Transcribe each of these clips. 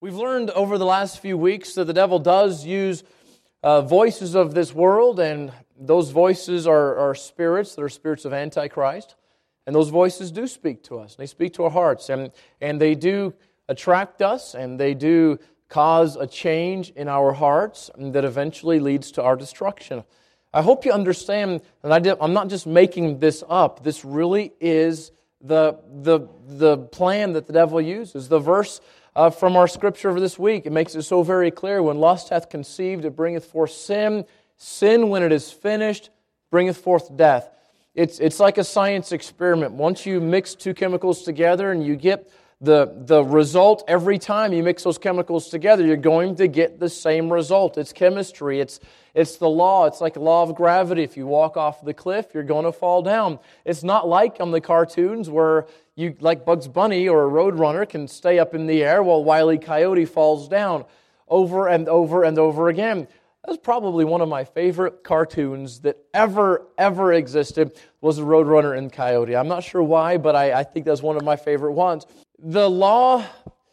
We've learned over the last few weeks that the devil does use voices of this world, and those voices are spirits that are spirits of Antichrist. And those voices do speak to us. They speak to our hearts, and they do attract us, and they do cause a change in our hearts that eventually leads to our destruction. I hope you understand that I'm not just making this up. This really is the plan that the devil uses. The verse from our scripture for this week, it makes it so very clear. When lust hath conceived, it bringeth forth sin. Sin, when it is finished, bringeth forth death. It's like a science experiment. Once you mix two chemicals together and you get the result every time you mix those chemicals together, you're going to get the same result. It's chemistry. It's the law. It's like a law of gravity. If you walk off the cliff, you're going to fall down. It's not like on the cartoons where you, like Bugs Bunny or a Roadrunner, can stay up in the air while Wile E. Coyote falls down over and over and over again. That's probably one of my favorite cartoons that ever existed, was the Roadrunner and Coyote. I'm not sure why, but I think that's one of my favorite ones. The law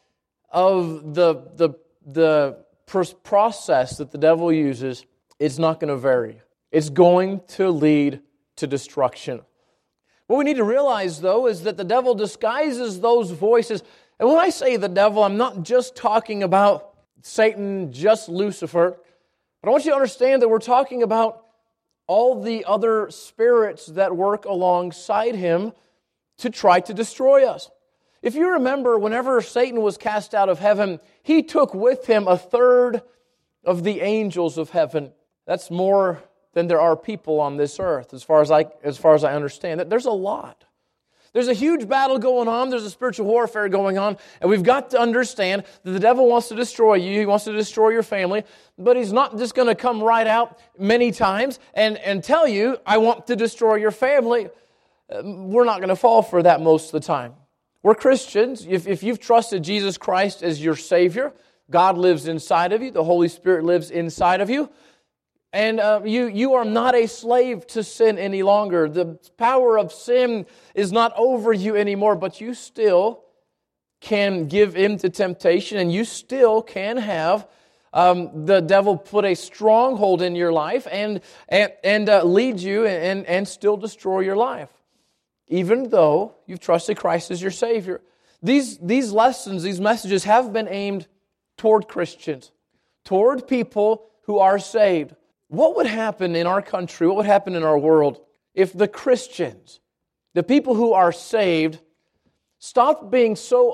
of the process that the devil uses is not going to vary. It's going to lead to destruction. What we need to realize, though, is that the devil disguises those voices. And when I say the devil, I'm not just talking about Satan, just Lucifer. But I want you to understand that we're talking about all the other spirits that work alongside him to try to destroy us. If you remember, whenever Satan was cast out of heaven, he took with him a third of the angels of heaven. That's more than there are people on this earth, as far as I understand it. There's a lot. There's a huge battle going on. There's a spiritual warfare going on. And we've got to understand that the devil wants to destroy you. He wants to destroy your family. But he's not just going to come right out many times and tell you, I want to destroy your family. We're not going to fall for that most of the time. We're Christians. If you've trusted Jesus Christ as your Savior, God lives inside of you. The Holy Spirit lives inside of you. And you are not a slave to sin any longer. The power of sin is not over you anymore, but you still can give in to temptation, and you still can have the devil put a stronghold in your life and lead you and still destroy your life, even though you've trusted Christ as your Savior. These lessons, these messages have been aimed toward Christians, toward people who are saved. What would happen in our country, what would happen in our world if the Christians, the people who are saved, stopped being so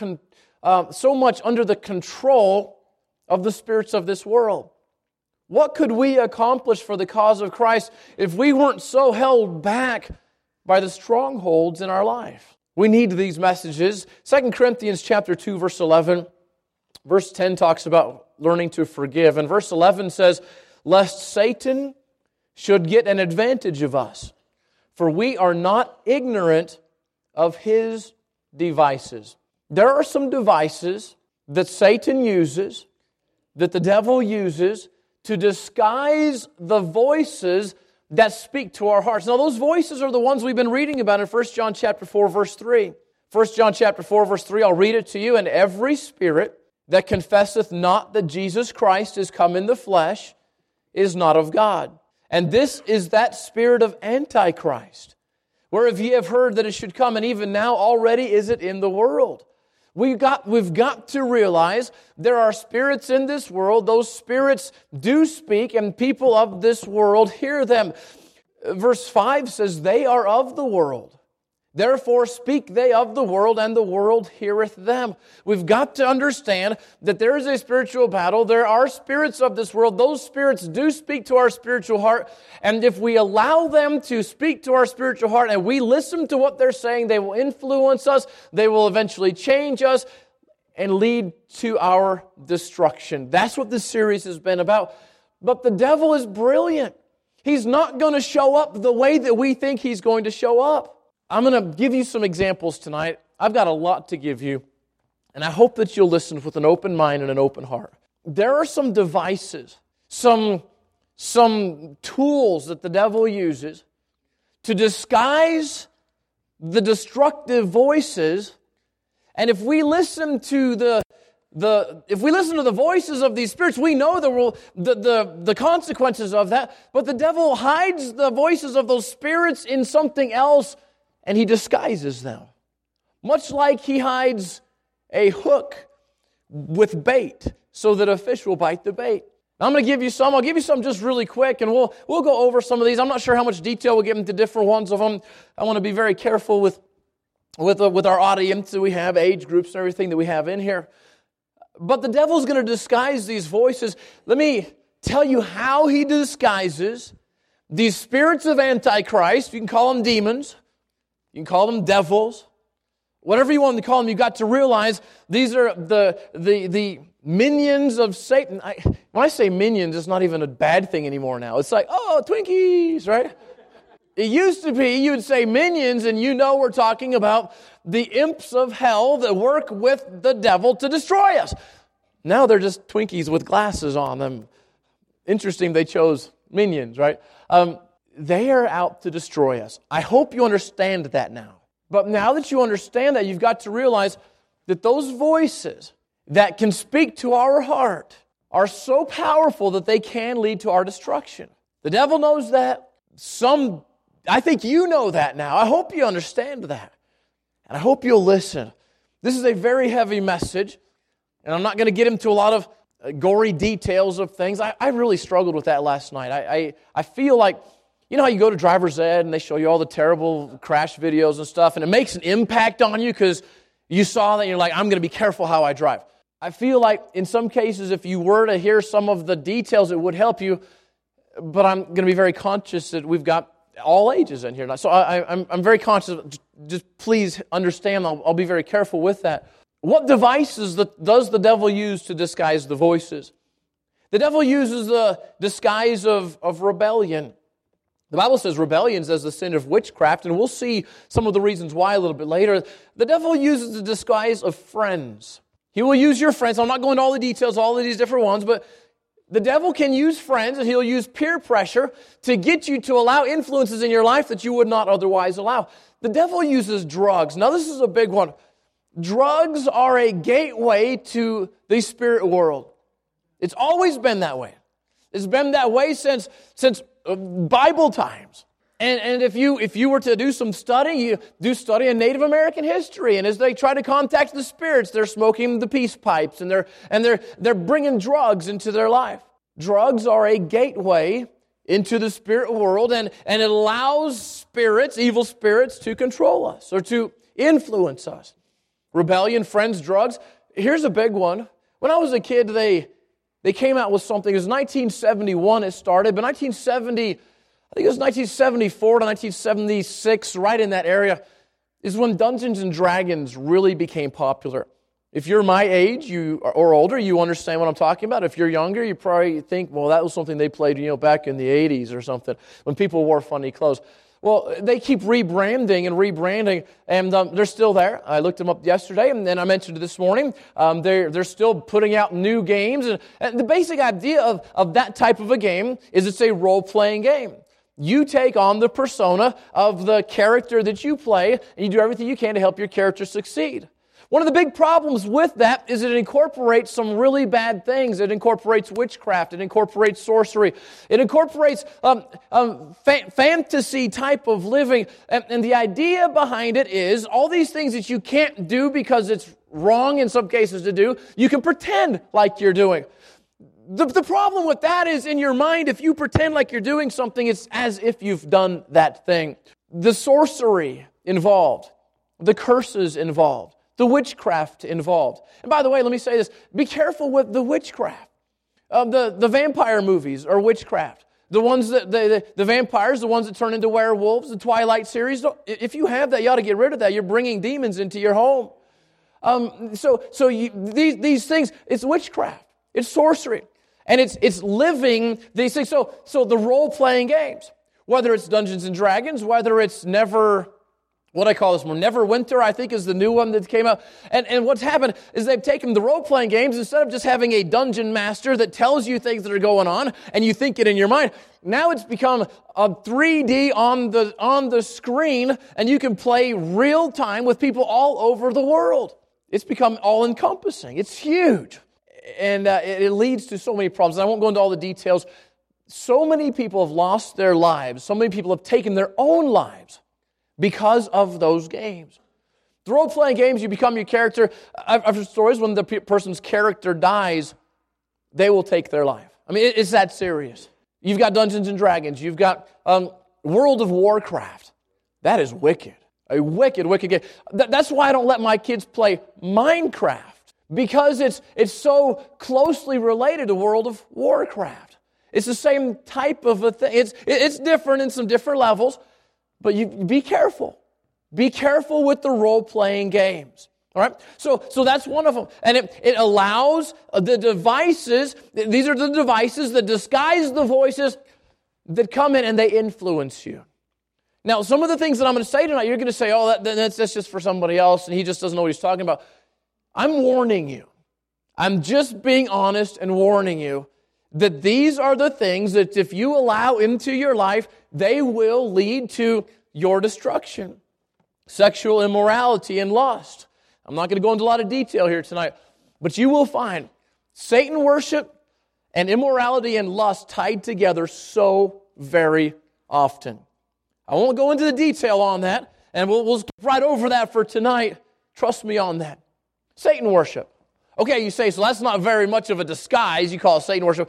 much under the control of the spirits of this world? What could we accomplish for the cause of Christ if we weren't so held back by the strongholds in our life? We need these messages. 2 Corinthians chapter 2, verse 11. Verse 10 talks about learning to forgive. And verse 11 says, lest Satan should get an advantage of us, for we are not ignorant of his devices. There are some devices that Satan uses, that the devil uses, to disguise the voices that speak to our hearts. Now, those voices are the ones we've been reading about in 1 John chapter 4, verse 3. 1 John chapter 4, verse 3, I'll read it to you. And every spirit that confesseth not that Jesus Christ is come in the flesh is not of God. And this is that spirit of Antichrist, whereof ye have heard that it should come, and even now already is it in the world. We've got to realize there are spirits in this world. Those spirits do speak, and people of this world hear them. Verse 5 says, they are of the world. Therefore speak they of the world, and the world heareth them. We've got to understand that there is a spiritual battle. There are spirits of this world. Those spirits do speak to our spiritual heart. And if we allow them to speak to our spiritual heart and we listen to what they're saying, they will influence us. They will eventually change us and lead to our destruction. That's what this series has been about. But the devil is brilliant. He's not going to show up the way that we think he's going to show up. I'm going to give you some examples tonight. I've got a lot to give you, and I hope that you'll listen with an open mind and an open heart. There are some devices, some tools that the devil uses to disguise the destructive voices, and if we listen to if we listen to the voices of these spirits, we know the consequences of that. But the devil hides the voices of those spirits in something else, and he disguises them. Much like he hides a hook with bait so that a fish will bite the bait. Now, I'm going to give you some. I'll give you some just really quick, and we'll go over some of these. I'm not sure how much detail we'll get into different ones of them. I want to be very careful with our audience that we have, age groups and everything that we have in here. But the devil's going to disguise these voices. Let me tell you how he disguises these spirits of Antichrist. You can call them demons. You can call them devils. Whatever you want to call them, you've got to realize these are the minions of Satan. When I say minions, it's not even a bad thing anymore now. It's like, oh, Twinkies, right? It used to be, you'd say minions, and you know we're talking about the imps of hell that work with the devil to destroy us. Now they're just Twinkies with glasses on them. Interesting, they chose minions, right? They are out to destroy us. I hope you understand that now. But now that you understand that, you've got to realize that those voices that can speak to our heart are so powerful that they can lead to our destruction. The devil knows that. I think you know that now. I hope you understand that. And I hope you'll listen. This is a very heavy message, and I'm not going to get into a lot of gory details of things. I really struggled with that last night. I feel like, you know how you go to driver's ed and they show you all the terrible crash videos and stuff, and it makes an impact on you because you saw that and you're like, I'm going to be careful how I drive. I feel like in some cases, if you were to hear some of the details, it would help you, but I'm going to be very conscious that we've got all ages in here. So I'm very conscious. Just please understand, I'll be very careful with that. What devices does the devil use to disguise the voices? The devil uses the disguise of rebellion. The Bible says rebellion is the sin of witchcraft, and we'll see some of the reasons why a little bit later. The devil uses the disguise of friends. He will use your friends. I'm not going into all the details, all of these different ones, but the devil can use friends, and he'll use peer pressure to get you to allow influences in your life that you would not otherwise allow. The devil uses drugs. Now, this is a big one. Drugs are a gateway to the spirit world. It's always been that way. It's been that way since Bible times. And if you were to do some study, you do study in Native American history, and as they try to contact the spirits, they're smoking the peace pipes, and they're bringing drugs into their life. Drugs are a gateway into the spirit world, and it allows spirits, evil spirits, to control us or to influence us. Rebellion, friends, drugs. Here's a big one. When I was a kid, they came out with something. It was 1971 it started, but 1974 to 1976, right in that area, is when Dungeons and Dragons really became popular. If you're my age or older, you understand what I'm talking about. If you're younger, you probably think, well, that was something they played, back in the 80s or something, when people wore funny clothes. Well, they keep rebranding, and they're still there. I looked them up yesterday, and then I mentioned it this morning. They're still putting out new games. And the basic idea of that type of a game is it's a role-playing game. You take on the persona of the character that you play, and you do everything you can to help your character succeed. One of the big problems with that is it incorporates some really bad things. It incorporates witchcraft. It incorporates sorcery. It incorporates fantasy type of living. And the idea behind it is all these things that you can't do because it's wrong in some cases to do, you can pretend like you're doing. The problem with that is in your mind, if you pretend like you're doing something, it's as if you've done that thing. The sorcery involved, the curses involved, the witchcraft involved. And by the way, let me say this. Be careful with the witchcraft. The vampire movies are witchcraft. The ones that, the vampires, the ones that turn into werewolves, the Twilight series, if you have that, you ought to get rid of that. You're bringing demons into your home. These things, it's witchcraft. It's sorcery. And it's living these things. So the role-playing games, whether it's Dungeons and Dragons, whether it's Neverwinter, I think is the new one that came out. And what's happened is they've taken the role-playing games, instead of just having a dungeon master that tells you things that are going on, and you think it in your mind, now it's become a 3D on the screen, and you can play real time with people all over the world. It's become all-encompassing. It's huge. And it leads to so many problems. And I won't go into all the details. So many people have lost their lives. So many people have taken their own lives because of those games. The role-playing games, you become your character. I've heard stories when the person's character dies, they will take their life. I mean, it's that serious. You've got Dungeons and Dragons. You've got World of Warcraft. That is wicked. A wicked, wicked game. That's why I don't let my kids play Minecraft, because it's so closely related to World of Warcraft. It's the same type of a thing. It's different in some different levels, but you be careful. Be careful with the role-playing games. All right? So that's one of them. And it allows the devices, these are the devices that disguise the voices that come in and they influence you. Now, some of the things that I'm going to say tonight, you're going to say, oh, that's just for somebody else, and he just doesn't know what he's talking about. I'm warning you. I'm just being honest and warning you that these are the things that if you allow into your life, they will lead to your destruction. Sexual immorality and lust. I'm not going to go into a lot of detail here tonight, but you will find Satan worship and immorality and lust tied together so very often. I won't go into the detail on that, and we'll skip right over that for tonight. Trust me on that. Satan worship. Okay, you say, so that's not very much of a disguise. You call it Satan worship.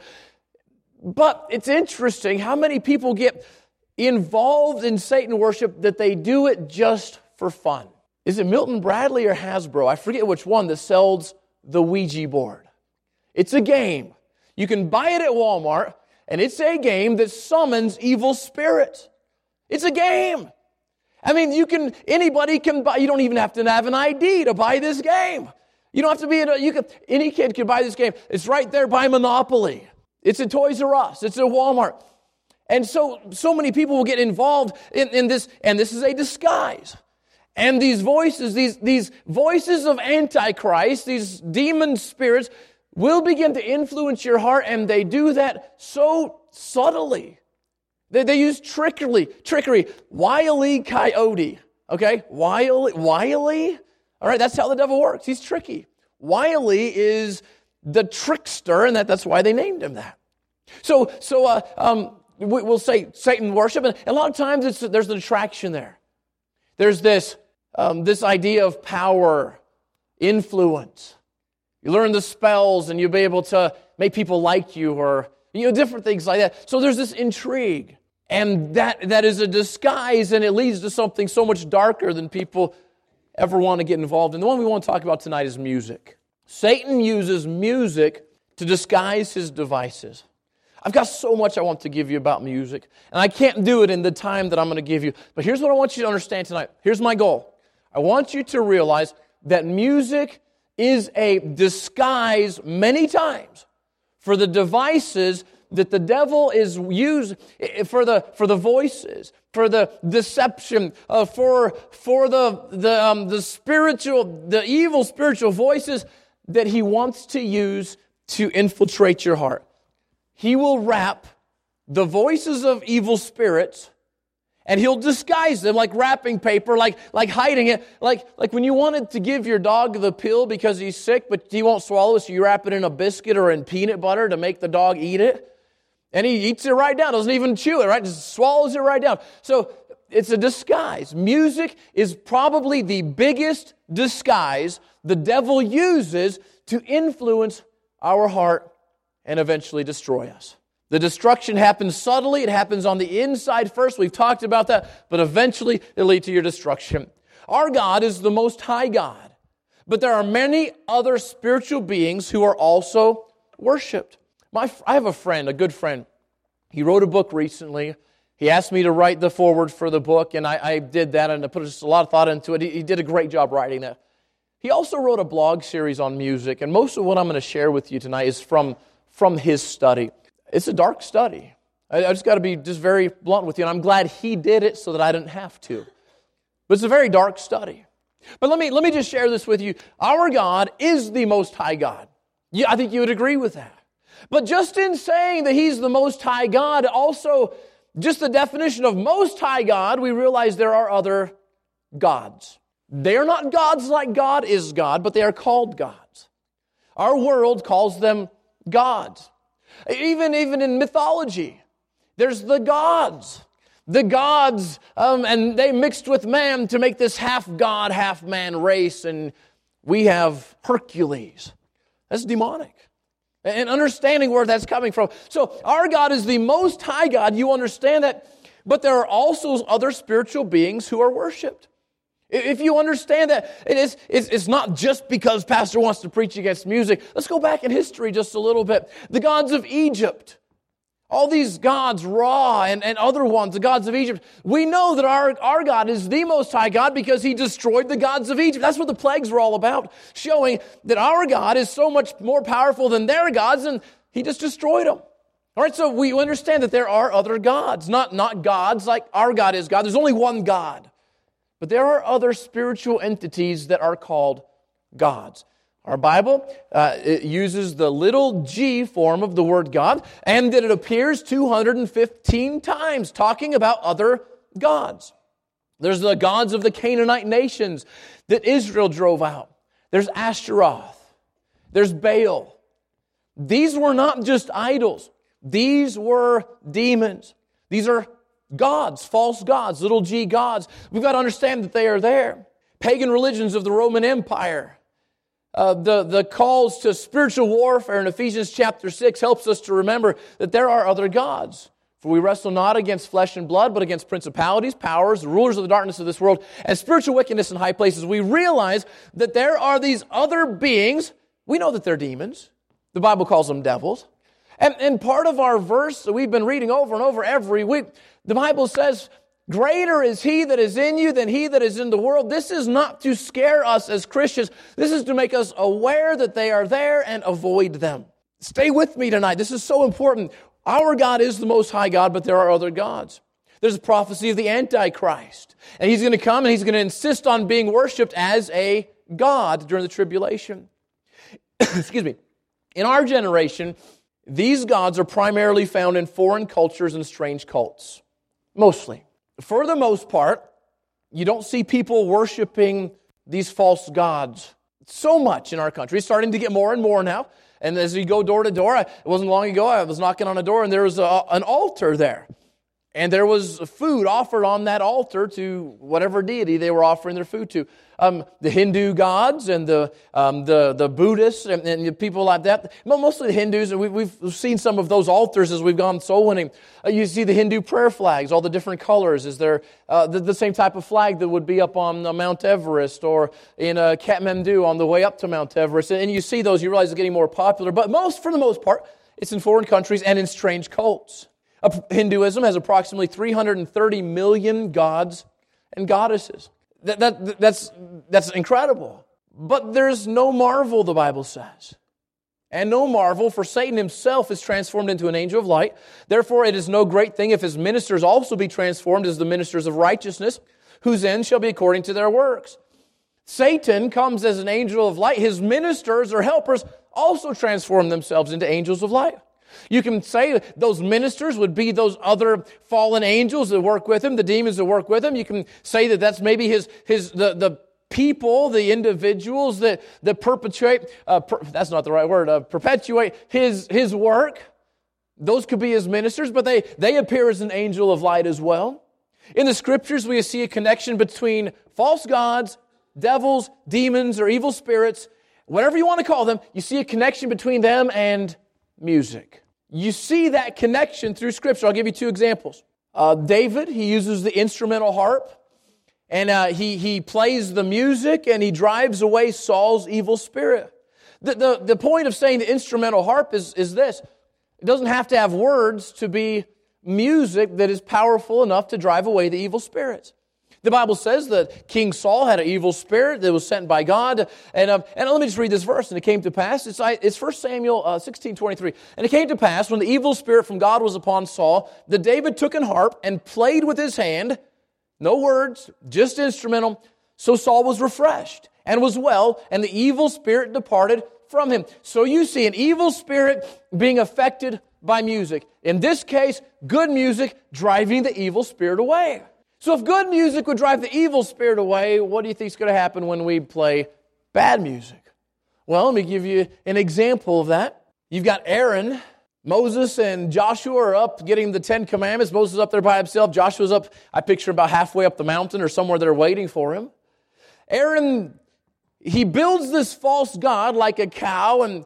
But it's interesting how many people get involved in Satan worship that they do it just for fun. Is it Milton Bradley or Hasbro? I forget which one that sells the Ouija board. It's a game. You can buy it at Walmart, and it's a game that summons evil spirits. It's a game. I mean, anybody can buy, you don't even have to have an ID to buy this game. You don't have to be, any kid can buy this game. It's right there by Monopoly. It's at Toys R Us. It's at Walmart. And so many people will get involved in this, and this is a disguise. And these voices, these voices of Antichrist, these demon spirits, will begin to influence your heart, and they do that so subtly. They use trickery, wily coyote, okay? Wily? All right, that's how the devil works. He's tricky. Wily is the trickster, and that's why they named him that. So we'll say Satan worship, and a lot of times there's an attraction there. There's this idea of power, influence. You learn the spells, and you'll be able to make people like you, or different things like that. So there's this intrigue. And that is a disguise, and it leads to something so much darker than people ever want to get involved in. The one we want to talk about tonight is music. Satan uses music to disguise his devices. I've got so much I want to give you about music, and I can't do it in the time that I'm going to give you. But here's what I want you to understand tonight. Here's my goal. I want you to realize that music is a disguise many times for the devices that the devil is used for the voices, for the deception, for the evil spiritual voices that he wants to use to infiltrate your heart. He will wrap the voices of evil spirits, and he'll disguise them like wrapping paper, like hiding it, like when you wanted to give your dog the pill because he's sick, but he won't swallow it, so you wrap it in a biscuit or in peanut butter to make the dog eat it. And he eats it right down, doesn't even chew it, right? Just swallows it right down. So it's a disguise. Music is probably the biggest disguise the devil uses to influence our heart and eventually destroy us. The destruction happens subtly. It happens on the inside first. We've talked about that. But eventually it'll lead to your destruction. Our God is the Most High God. But there are many other spiritual beings who are also worshipped. I have a friend, a good friend. He wrote a book recently. He asked me to write the foreword for the book, and I did that, and I put just a lot of thought into it. He did a great job writing that. He also wrote a blog series on music, and most of what I'm going to share with you tonight is from his study. It's a dark study. I just got to be just very blunt with you, and I'm glad he did it so that I didn't have to. But it's a very dark study. But let me just share this with you. Our God is the Most High God. I think you would agree with that. But just in saying that He's the Most High God, also just the definition of Most High God, we realize there are other gods. They are not gods like God is God, but they are called gods. Our world calls them gods. Even in mythology, there's the gods. The gods, and they mixed with man to make this half-god, half-man race, and we have Hercules. That's demonic. And understanding where that's coming from. So our God is the Most High God, you understand that, but there are also other spiritual beings who are worshipped. If you understand that, it's not just because pastor wants to preach against music. Let's go back in history just a little bit. The gods of Egypt, all these gods, Ra and other ones, the gods of Egypt, we know that our God is the Most High God because He destroyed the gods of Egypt. That's what the plagues were all about, showing that our God is so much more powerful than their gods, and He just destroyed them. All right, so we understand that there are other gods, not gods like our God is God. There's only one God. But there are other spiritual entities that are called gods. Our Bible it uses the little g form of the word God, and that it appears 215 times talking about other gods. There's the gods of the Canaanite nations that Israel drove out. There's Ashtaroth. There's Baal. These were not just idols. These were demons. These are gods, false gods, little g gods. We've got to understand that they are there. Pagan religions of the Roman Empire. The calls to spiritual warfare in Ephesians chapter 6 helps us to remember that there are other gods. For we wrestle not against flesh and blood, but against principalities, powers, the rulers of the darkness of this world, and spiritual wickedness in high places. We realize that there are these other beings. We know that they're demons. The Bible calls them devils. And part of our verse that we've been reading over and over every week, the Bible says, greater is He that is in you than he that is in the world. This is not to scare us as Christians. This is to make us aware that they are there and avoid them. Stay with me tonight. This is so important. Our God is the Most High God, but there are other gods. There's a prophecy of the Antichrist. And He's going to come and He's going to insist on being worshipped as a God during the tribulation. Excuse me. In our generation, these gods are primarily found in foreign cultures and strange cults. Mostly. For the most part, you don't see people worshiping these false gods so much in our country. It's starting to get more and more now. And as you go door to door, it wasn't long ago, I was knocking on a door and there was an altar there. And there was food offered on that altar to whatever deity they were offering their food to. The Hindu gods and the Buddhists and people like that. Mostly the Hindus, and we've seen some of those altars as we've gone soul winning. You see the Hindu prayer flags, all the different colors. Is there the same type of flag that would be up on Mount Everest or in Kathmandu on the way up to Mount Everest? And you see those, you realize it's getting more popular. But for the most part, it's in foreign countries and in strange cults. Hinduism has approximately 330 million gods and goddesses. That's incredible. But there's no marvel, the Bible says. And no marvel, for Satan himself is transformed into an angel of light. Therefore, it is no great thing if his ministers also be transformed as the ministers of righteousness, whose end shall be according to their works. Satan comes as an angel of light. His ministers or helpers also transform themselves into angels of light. You can say those ministers would be those other fallen angels that work with him, the demons that work with him. You can say that that's maybe the people, the individuals that perpetuate, that's not the right word, perpetuate his work. Those could be his ministers, but they appear as an angel of light as well. In the Scriptures, we see a connection between false gods, devils, demons, or evil spirits, whatever you want to call them. You see a connection between them and music. You see that connection through Scripture. I'll give you two examples. David, he uses the instrumental harp, and he plays the music, and he drives away Saul's evil spirit. The point of saying the instrumental harp is this. It doesn't have to have words to be music that is powerful enough to drive away the evil spirits. The Bible says that King Saul had an evil spirit that was sent by God. And let me just read this verse. And it came to pass, it's 1 Samuel 16:23. And it came to pass, when the evil spirit from God was upon Saul, that David took an harp and played with his hand. No words, just instrumental. So Saul was refreshed and was well, and the evil spirit departed from him. So you see an evil spirit being affected by music. In this case, good music driving the evil spirit away. So if good music would drive the evil spirit away, what do you think is going to happen when we play bad music? Well, let me give you an example of that. You've got Aaron. Moses and Joshua are up getting the 10 Commandments. Moses is up there by himself. Joshua's up, I picture, about halfway up the mountain or somewhere there waiting for him. Aaron, he builds this false god like a cow, and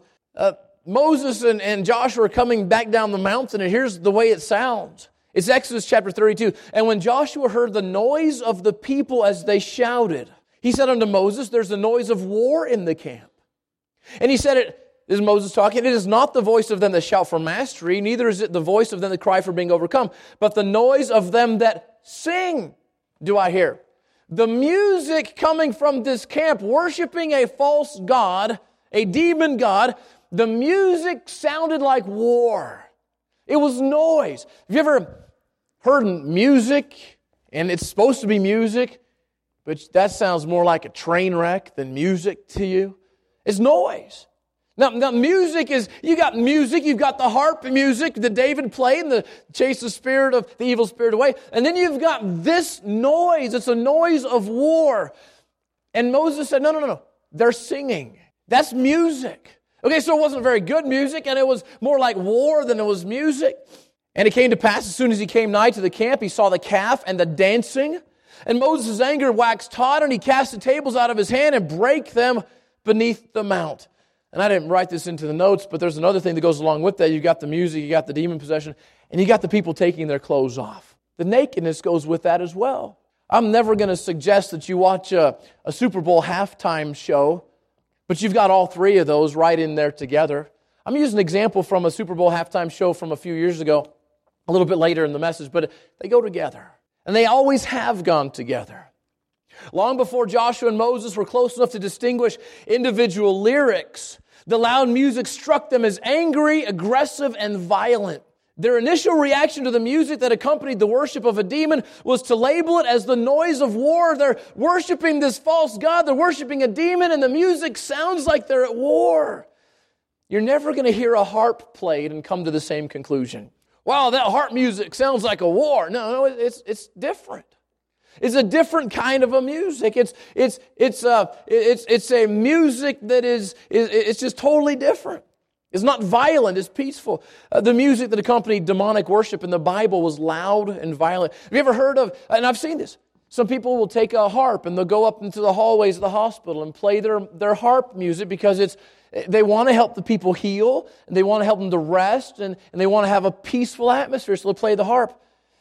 Moses and Joshua are coming back down the mountain, and here's the way it sounds. It's Exodus chapter 32. And when Joshua heard the noise of the people as they shouted, he said unto Moses, there's a noise of war in the camp. And he said, this is Moses talking, it is not the voice of them that shout for mastery, neither is it the voice of them that cry for being overcome, but the noise of them that sing do I hear. The music coming from this camp, worshiping a false god, a demon god, the music sounded like war. It was noise. Have you ever heard music, and it's supposed to be music, but that sounds more like a train wreck than music to you? It's noise. Now music is, you got music, you've got the harp music that David played and chase the spirit of the evil spirit away. And then you've got this noise. It's a noise of war. And Moses said, no. They're singing. That's music. Okay, so it wasn't very good music, and it was more like war than it was music. And it came to pass, as soon as he came nigh to the camp, he saw the calf and the dancing. And Moses' anger waxed hot, and he cast the tables out of his hand and brake them beneath the mount. And I didn't write this into the notes, but there's another thing that goes along with that. You got the music, you got the demon possession, and you got the people taking their clothes off. The nakedness goes with that as well. I'm never going to suggest that you watch a Super Bowl halftime show, but you've got all three of those right in there together. I'm using an example from a Super Bowl halftime show from a few years ago, a little bit later in the message, but they go together. And they always have gone together. Long before Joshua and Moses were close enough to distinguish individual lyrics, the loud music struck them as angry, aggressive, and violent. Their initial reaction to the music that accompanied the worship of a demon was to label it as the noise of war. They're worshiping this false god, they're worshiping a demon, and the music sounds like they're at war. You're never going to hear a harp played and come to the same conclusion. Wow, that harp music sounds like a war. No, it's different. It's a different kind of a music. It's a music that is just totally different. It's not violent, it's peaceful. The music that accompanied demonic worship in the Bible was loud and violent. Have you ever heard of, and I've seen this, some people will take a harp and they'll go up into the hallways of the hospital and play their harp music because they want to help the people heal, and they want to help them to rest, and they want to have a peaceful atmosphere, so they'll play the harp.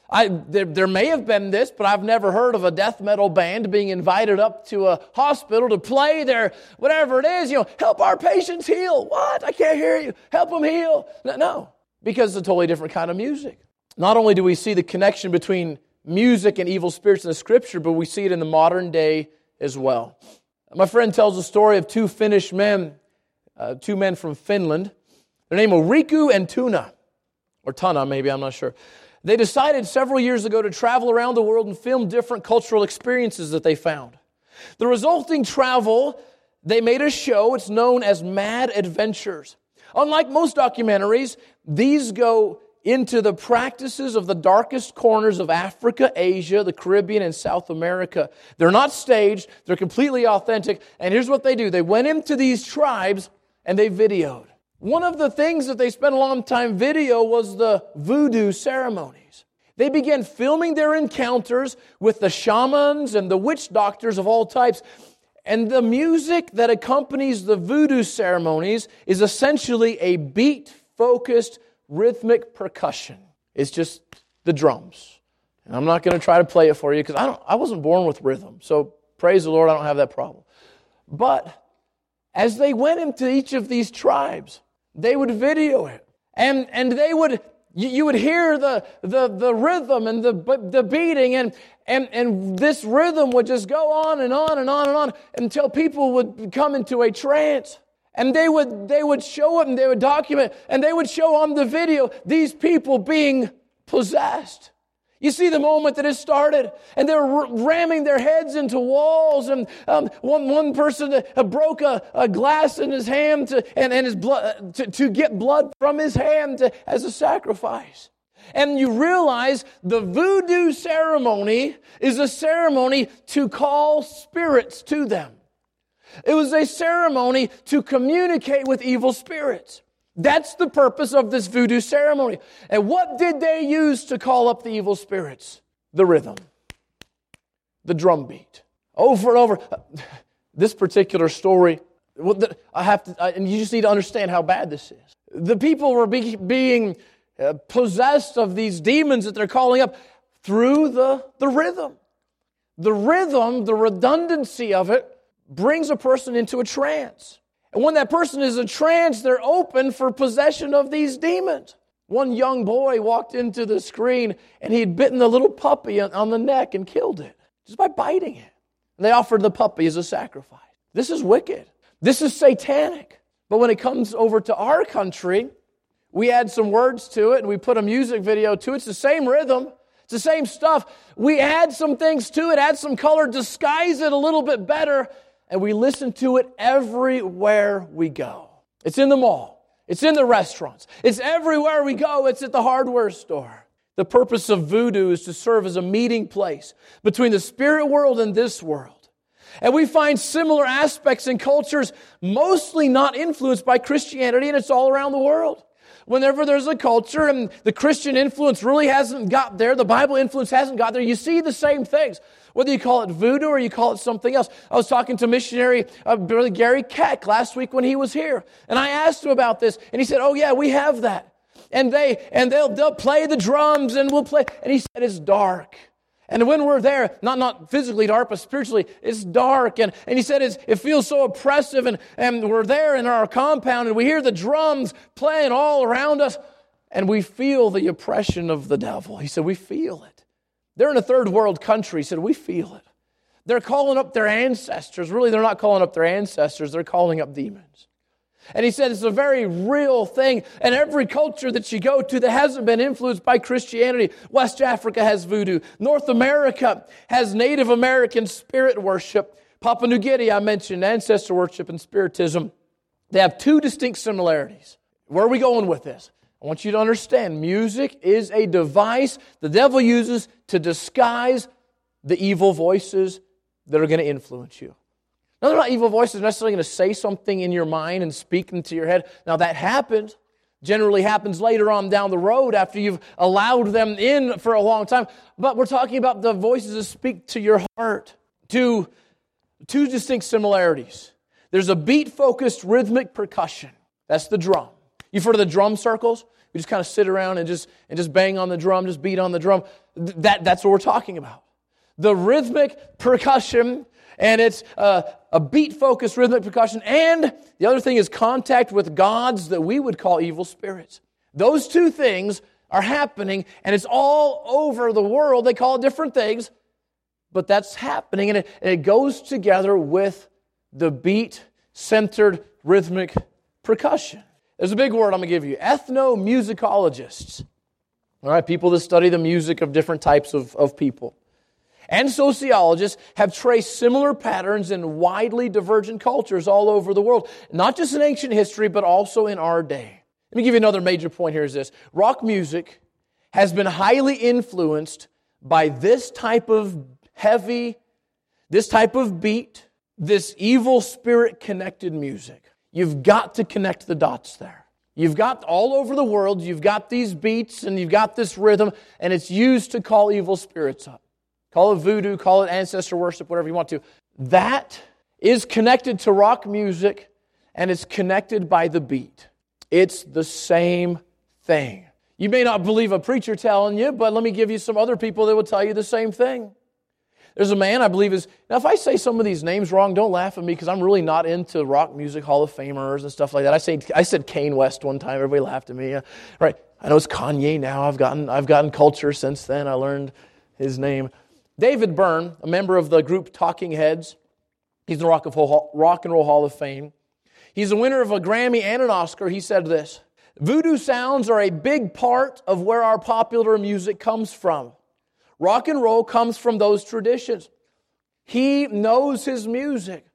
There may have been this, but I've never heard of a death metal band being invited up to a hospital to play their, whatever it is, help our patients heal. What? I can't hear you. Help them heal. No, because it's a totally different kind of music. Not only do we see the connection between music and evil spirits in the Scripture, but we see it in the modern day as well. My friend tells the story of two Finnish men, two men from Finland. Their name were Riku and Tuna, or Tuna maybe, I'm not sure. They decided several years ago to travel around the world and film different cultural experiences that they found. The resulting travel, they made a show. It's known as Mad Adventures. Unlike most documentaries, these go into the practices of the darkest corners of Africa, Asia, the Caribbean, and South America. They're not staged. They're completely authentic. And here's what they do. They went into these tribes and they videoed. One of the things that they spent a long time video was the voodoo ceremonies. They began filming their encounters with the shamans and the witch doctors of all types. And the music that accompanies the voodoo ceremonies is essentially a beat-focused rhythmic percussion. It's just the drums. And I'm not going to try to play it for you because I wasn't born with rhythm. So praise the Lord, I don't have that problem. But as they went into each of these tribes, they would video it, and they would. You would hear the rhythm and the beating, and this rhythm would just go on and on and on and on until people would come into a trance. And they would show it and they would document, and they would show on the video these people being possessed. You see the moment that it started, and they were ramming their heads into walls, and one person broke a glass in his hand and his blood to get blood from his hand as a sacrifice. And you realize the voodoo ceremony is a ceremony to call spirits to them. It was a ceremony to communicate with evil spirits. That's the purpose of this voodoo ceremony. And what did they use to call up the evil spirits? The rhythm. The drum beat. Over and over. This particular story, and you just need to understand how bad this is. The people were being possessed of these demons that they're calling up through the rhythm. The rhythm, the redundancy of it, brings a person into a trance. And when that person is in trance, they're open for possession of these demons. One young boy walked into the screen and he had bitten the little puppy on the neck and killed it just by biting it. And they offered the puppy as a sacrifice. This is wicked. This is satanic. But when it comes over to our country, we add some words to it and we put a music video to it. It's the same rhythm. It's the same stuff. We add some things to it, add some color, disguise it a little bit better, and we listen to it everywhere we go. It's in the mall. It's in the restaurants. It's everywhere we go. It's at the hardware store. The purpose of voodoo is to serve as a meeting place between the spirit world and this world. And we find similar aspects in cultures mostly not influenced by Christianity, and it's all around the world. Whenever there's a culture and the Christian influence really hasn't got there, the Bible influence hasn't got there, you see the same things. Whether you call it voodoo or you call it something else. I was talking to missionary Brother Gary Keck last week when he was here. And I asked him about this. And he said, oh yeah, we have that. And they'll play the drums and we'll play. And he said, it's dark. And when we're there, not physically dark, but spiritually, it's dark. And he said it feels so oppressive. And we're there in our compound and we hear the drums playing all around us. And we feel the oppression of the devil. He said, we feel it. They're in a third world country. He said, we feel it. They're calling up their ancestors. Really, they're not calling up their ancestors. They're calling up demons. And he said it's a very real thing. And every culture that you go to that hasn't been influenced by Christianity, West Africa has voodoo. North America has Native American spirit worship. Papua New Guinea, I mentioned, ancestor worship and spiritism. They have two distinct similarities. Where are we going with this? I want you to understand, music is a device the devil uses to disguise the evil voices that are going to influence you. Now, they're not evil voices necessarily going to say something in your mind and speak into your head. Now, that happens. Generally happens later on down the road after you've allowed them in for a long time. But we're talking about the voices that speak to your heart. Two distinct similarities. There's a beat-focused rhythmic percussion. That's the drum. You've heard of the drum circles? We just kind of sit around and just bang on the drum, just beat on the drum. That's what we're talking about. The rhythmic percussion, and it's a beat-focused rhythmic percussion, and the other thing is contact with gods that we would call evil spirits. Those two things are happening, and it's all over the world. They call it different things, but that's happening, and it goes together with the beat-centered rhythmic percussion. There's a big word I'm going to give you. Ethnomusicologists. All right, people that study the music of different types of people. And sociologists have traced similar patterns in widely divergent cultures all over the world. Not just in ancient history, but also in our day. Let me give you another major point here is this. Rock music has been highly influenced by this type of heavy, this type of beat, this evil spirit-connected music. You've got to connect the dots there. You've got all over the world, you've got these beats and you've got this rhythm, and it's used to call evil spirits up. Call it voodoo, call it ancestor worship, whatever you want to. That is connected to rock music, and it's connected by the beat. It's the same thing. You may not believe a preacher telling you, but let me give you some other people that will tell you the same thing. There's a man, I believe is... Now, if I say some of these names wrong, don't laugh at me because I'm really not into rock music Hall of Famers and stuff like that. I said Kanye West one time. Everybody laughed at me. Right? I know it's Kanye now. I've gotten culture since then. I learned his name. David Byrne, a member of the group Talking Heads. He's in the Rock and Roll Hall of Fame. He's a winner of a Grammy and an Oscar. He said this: voodoo sounds are a big part of where our popular music comes from. Rock and roll comes from those traditions. He knows his music.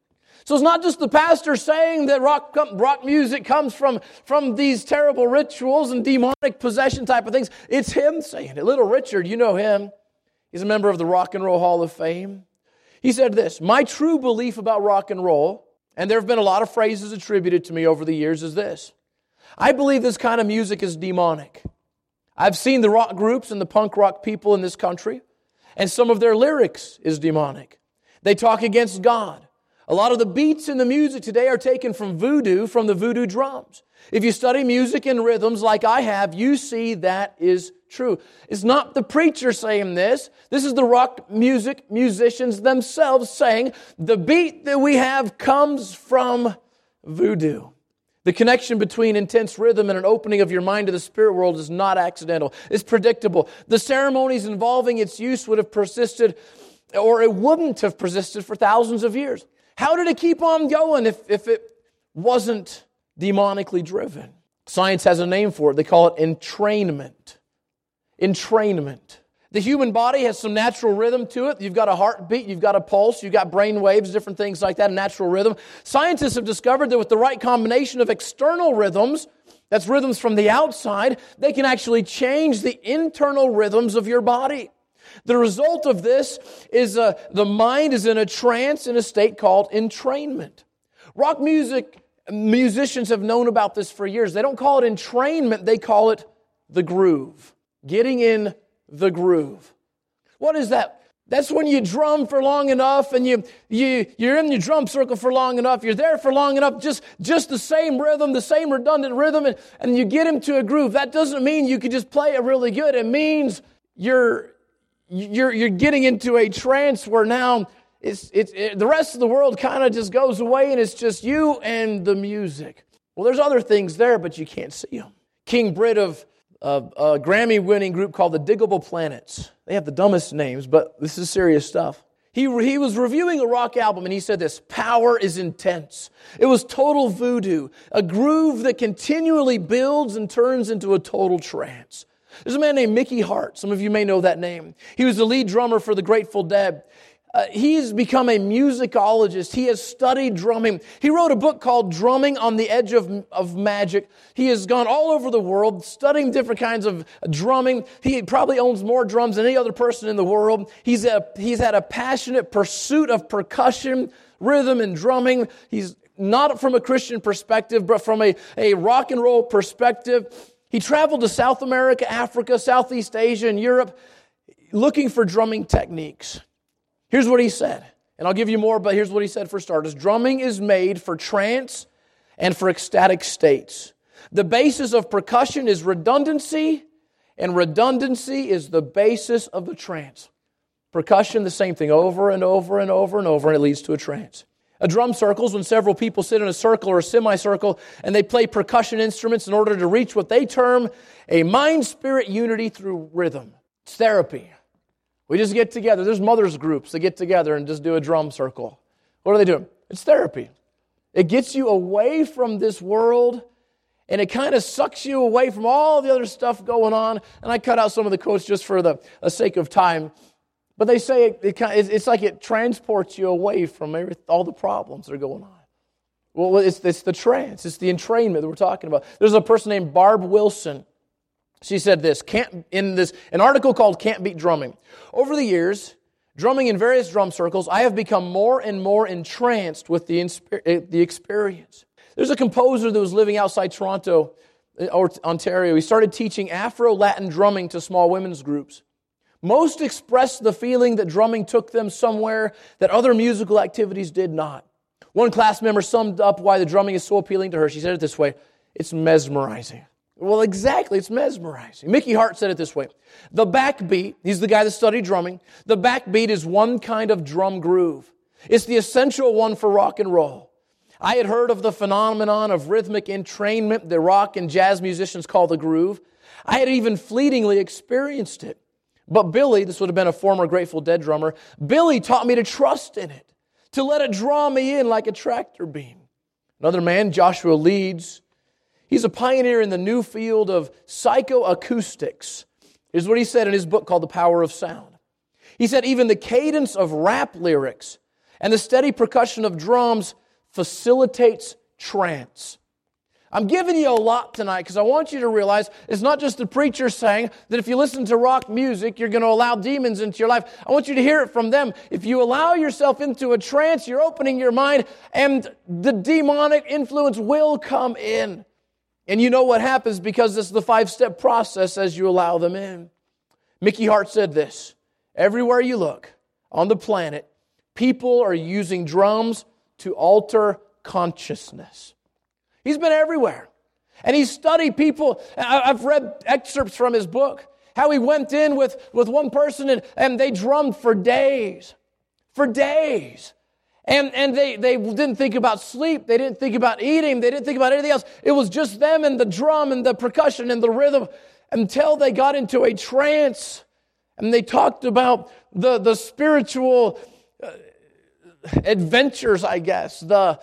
So it's not just the pastor saying that rock music comes from these terrible rituals and demonic possession type of things. It's him saying it. Little Richard, you know him. He's a member of the Rock and Roll Hall of Fame. He said this, "My true belief about rock and roll," and there have been a lot of phrases attributed to me over the years, is this: "I believe this kind of music is demonic. I've seen the rock groups and the punk rock people in this country, and some of their lyrics is demonic. They talk against God. A lot of the beats in the music today are taken from voodoo, from the voodoo drums. If you study music and rhythms like I have, you see that is true." It's not the preacher saying this. This is the rock music musicians themselves saying, the beat that we have comes from voodoo. The connection between intense rhythm and an opening of your mind to the spirit world is not accidental. It's predictable. The ceremonies involving its use would have persisted, or it wouldn't have persisted for thousands of years. How did it keep on going if it wasn't demonically driven? Science has a name for it. They call it entrainment. Entrainment. The human body has some natural rhythm to it. You've got a heartbeat, you've got a pulse, you've got brain waves, different things like that, a natural rhythm. Scientists have discovered that with the right combination of external rhythms, that's rhythms from the outside, they can actually change the internal rhythms of your body. The result of this is the mind is in a trance in a state called entrainment. Rock musicians have known about this for years. They don't call it entrainment, they call it the groove. Getting in the groove. What is that? That's when you drum for long enough and you're in your drum circle for long enough, you're there for long enough, just the same rhythm, the same redundant rhythm, and you get into a groove. That doesn't mean you can just play it really good. It means you're getting into a trance where now the rest of the world kind of just goes away and it's just you and the music. Well, there's other things there, but you can't see them. King Britt of a Grammy-winning group called the Diggable Planets. They have the dumbest names, but this is serious stuff. He was reviewing a rock album and he said this: "Power is intense. It was total voodoo, a groove that continually builds and turns into a total trance." There's a man named Mickey Hart. Some of you may know that name. He was the lead drummer for the Grateful Dead. He's become a musicologist. He has studied drumming. He wrote a book called Drumming on the Edge of Magic. He has gone all over the world studying different kinds of drumming. He probably owns more drums than any other person in the world. He's had a passionate pursuit of percussion, rhythm, and drumming. He's not from a Christian perspective, but from a rock and roll perspective. He traveled to South America, Africa, Southeast Asia, and Europe looking for drumming techniques. Here's what he said, and I'll give you more, but here's what he said for starters. Drumming is made for trance and for ecstatic states. The basis of percussion is redundancy, and redundancy is the basis of the trance. Percussion, the same thing over and over and over and over, and it leads to a trance. A drum circle is when several people sit in a circle or a semicircle and they play percussion instruments in order to reach what they term a mind-spirit unity through rhythm. It's therapy. We just get together. There's mothers groups that get together and just do a drum circle. What are they doing? It's therapy. It gets you away from this world, and it kind of sucks you away from all the other stuff going on. And I cut out some of the quotes just for the sake of time. But they say it's like it transports you away from all the problems that are going on. Well, it's the trance. It's the entrainment that we're talking about. There's a person named Barb Wilson. She said this, an article called Can't Beat Drumming. Over the years, drumming in various drum circles, I have become more and more entranced with the experience. There's a composer that was living outside Toronto, or Ontario. He started teaching Afro-Latin drumming to small women's groups. Most expressed the feeling that drumming took them somewhere that other musical activities did not. One class member summed up why the drumming is so appealing to her. She said it this way: "It's mesmerizing." Well, exactly, it's mesmerizing. Mickey Hart said it this way: "The backbeat," he's the guy that studied drumming, "the backbeat is one kind of drum groove. It's the essential one for rock and roll. I had heard of the phenomenon of rhythmic entrainment that rock and jazz musicians call the groove. I had even fleetingly experienced it. But Billy," this would have been a former Grateful Dead drummer, "Billy taught me to trust in it, to let it draw me in like a tractor beam." Another man, Joshua Leeds, he's a pioneer in the new field of psychoacoustics. Here's what he said in his book called The Power of Sound. He said, "Even the cadence of rap lyrics and the steady percussion of drums facilitates trance. I'm giving you a lot tonight because I want you to realize it's not just the preacher saying that if you listen to rock music, you're going to allow demons into your life. I want you to hear it from them. If you allow yourself into a trance, you're opening your mind and the demonic influence will come in. And you know what happens because it's the 5-step process as you allow them in. Mickey Hart said this, everywhere you look on the planet, people are using drums to alter consciousness. He's been everywhere. And he's studied people. I've read excerpts from his book, how he went in with one person and they drummed for days. For days. And they didn't think about sleep. They didn't think about eating. They didn't think about anything else. It was just them and the drum and the percussion and the rhythm until they got into a trance. And they talked about the spiritual adventures, I guess, the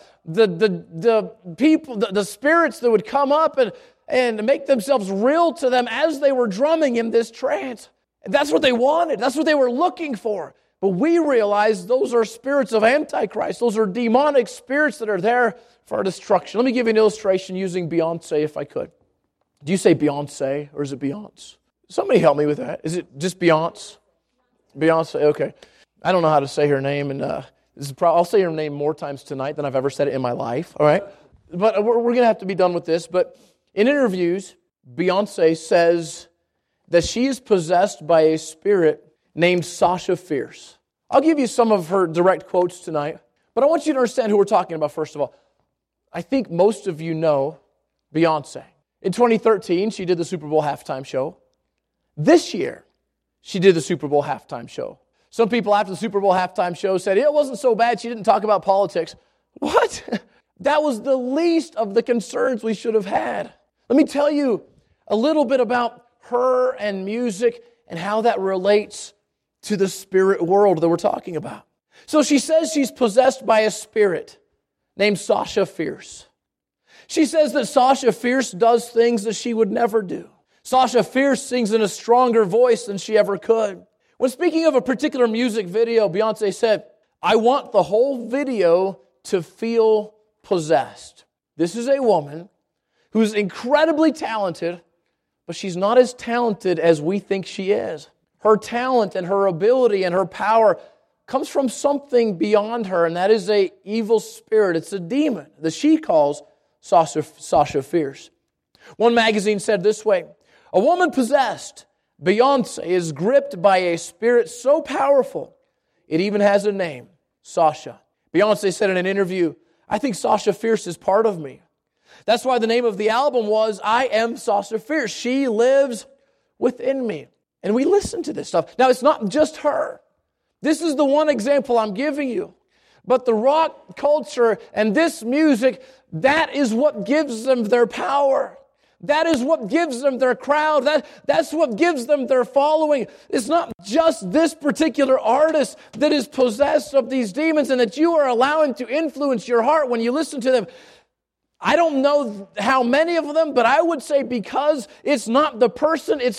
people, the spirits that would come up and make themselves real to them as they were drumming in this trance. And that's what they wanted. That's what they were looking for. But we realize those are spirits of Antichrist. Those are demonic spirits that are there for our destruction. Let me give you an illustration using Beyonce if I could. Do you say Beyonce or is it Beyonce? Somebody help me with that. Is it just Beyonce? Beyonce, okay. I don't know how to say her name, and I'll say her name more times tonight than I've ever said it in my life, all right? But we're going to have to be done with this. But in interviews, Beyonce says that she is possessed by a spirit named Sasha Fierce. I'll give you some of her direct quotes tonight, but I want you to understand who we're talking about first of all. I think most of you know Beyonce. In 2013, she did the Super Bowl halftime show. This year, she did the Super Bowl halftime show. Some people after the Super Bowl halftime show said, it wasn't so bad, she didn't talk about politics. What? That was the least of the concerns we should have had. Let me tell you a little bit about her and music and how that relates to the spirit world that we're talking about. So she says she's possessed by a spirit named Sasha Fierce. She says that Sasha Fierce does things that she would never do. Sasha Fierce sings in a stronger voice than she ever could. When speaking of a particular music video, Beyonce said, I want the whole video to feel possessed. This is a woman who's incredibly talented, but she's not as talented as we think she is. Her talent and her ability and her power comes from something beyond her, and that is an evil spirit. It's a demon that she calls Sasha Fierce. One magazine said this way, a woman possessed, Beyonce, is gripped by a spirit so powerful, it even has a name, Sasha. Beyonce said in an interview, I think Sasha Fierce is part of me. That's why the name of the album was I Am Sasha Fierce. She lives within me. And we listen to this stuff. Now, it's not just her. This is the one example I'm giving you. But the rock culture and this music, that is what gives them their power. That is what gives them their crowd. That's what gives them their following. It's not just this particular artist that is possessed of these demons and that you are allowing to influence your heart when you listen to them. I don't know how many of them, but I would say because it's not the person, it's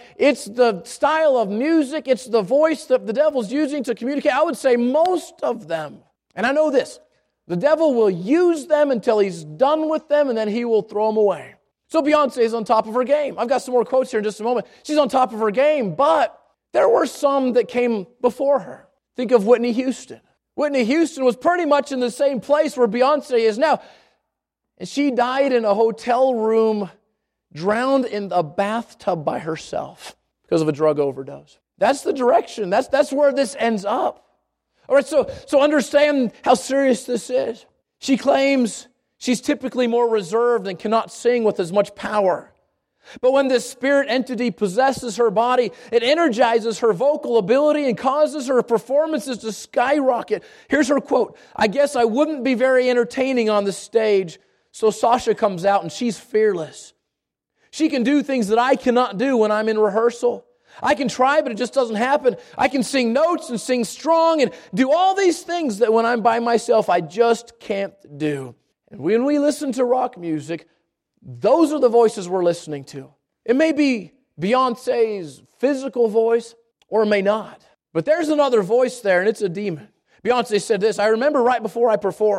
the style of music, it's the voice that the devil's using to communicate. I would say most of them. And I know this, the devil will use them until he's done with them and then he will throw them away. So Beyonce is on top of her game. I've got some more quotes here in just a moment. She's on top of her game, but there were some that came before her. Think of Whitney Houston. Whitney Houston was pretty much in the same place where Beyonce is now. And she died in a hotel room, drowned in a bathtub by herself because of a drug overdose. That's the direction. That's where this ends up. All right, so understand how serious this is. She claims she's typically more reserved and cannot sing with as much power. But when this spirit entity possesses her body, it energizes her vocal ability and causes her performances to skyrocket. Here's her quote, I guess I wouldn't be very entertaining on the stage. So Sasha comes out and she's fearless. She can do things that I cannot do when I'm in rehearsal. I can try, but it just doesn't happen. I can sing notes and sing strong and do all these things that when I'm by myself, I just can't do. And when we listen to rock music, those are the voices we're listening to. It may be Beyonce's physical voice, or it may not. But there's another voice there, and it's a demon. Beyonce said this, I remember right before I performed,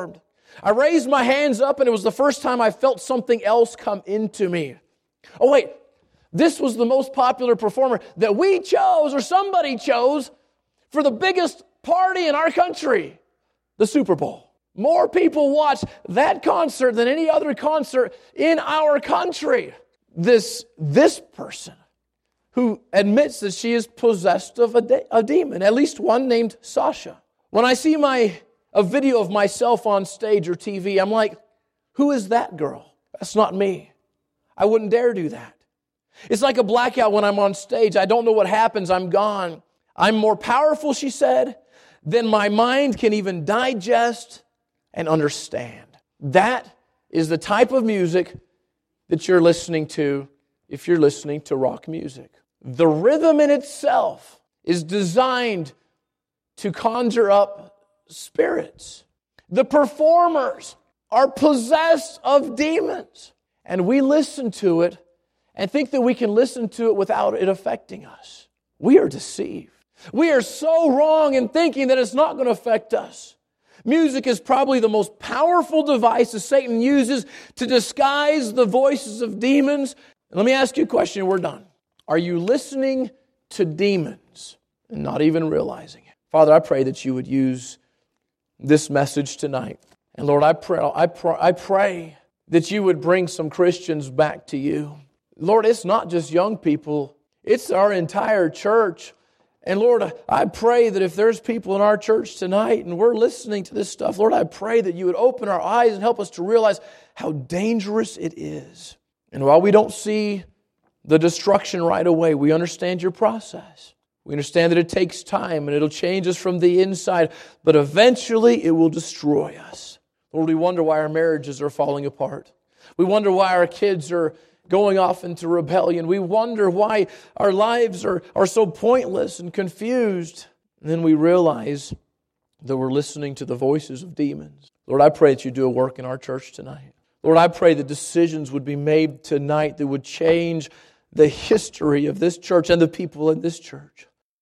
I raised my hands up, and it was the first time I felt something else come into me. Oh wait, this was the most popular performer that we chose, or somebody chose, for the biggest party in our country, the Super Bowl. More people watch that concert than any other concert in our country. This person who admits that she is possessed of a demon, at least one named Sasha. When I see a video of myself on stage or TV, I'm like, who is that girl? That's not me. I wouldn't dare do that. It's like a blackout when I'm on stage. I don't know what happens. I'm gone. I'm more powerful, she said, than my mind can even digest and understand. That is the type of music that you're listening to if you're listening to rock music. The rhythm in itself is designed to conjure up spirits. The performers are possessed of demons. And we listen to it and think that we can listen to it without it affecting us. We are deceived. We are so wrong in thinking that it's not going to affect us. Music is probably the most powerful device that Satan uses to disguise the voices of demons. And let me ask you a question and we're done. Are you listening to demons and not even realizing it? Father, I pray that you would use this message tonight. And Lord, I pray that you would bring some Christians back to you. Lord, it's not just young people. It's our entire church. And Lord, I pray that if there's people in our church tonight and we're listening to this stuff, Lord, I pray that you would open our eyes and help us to realize how dangerous it is. And while we don't see the destruction right away, we understand your process. We understand that it takes time and it'll change us from the inside, but eventually it will destroy us. Lord, we wonder why our marriages are falling apart. We wonder why our kids are going off into rebellion. We wonder why our lives are so pointless and confused. And then we realize that we're listening to the voices of demons. Lord, I pray that you do a work in our church tonight. Lord, I pray that decisions would be made tonight that would change the history of this church and the people in this church.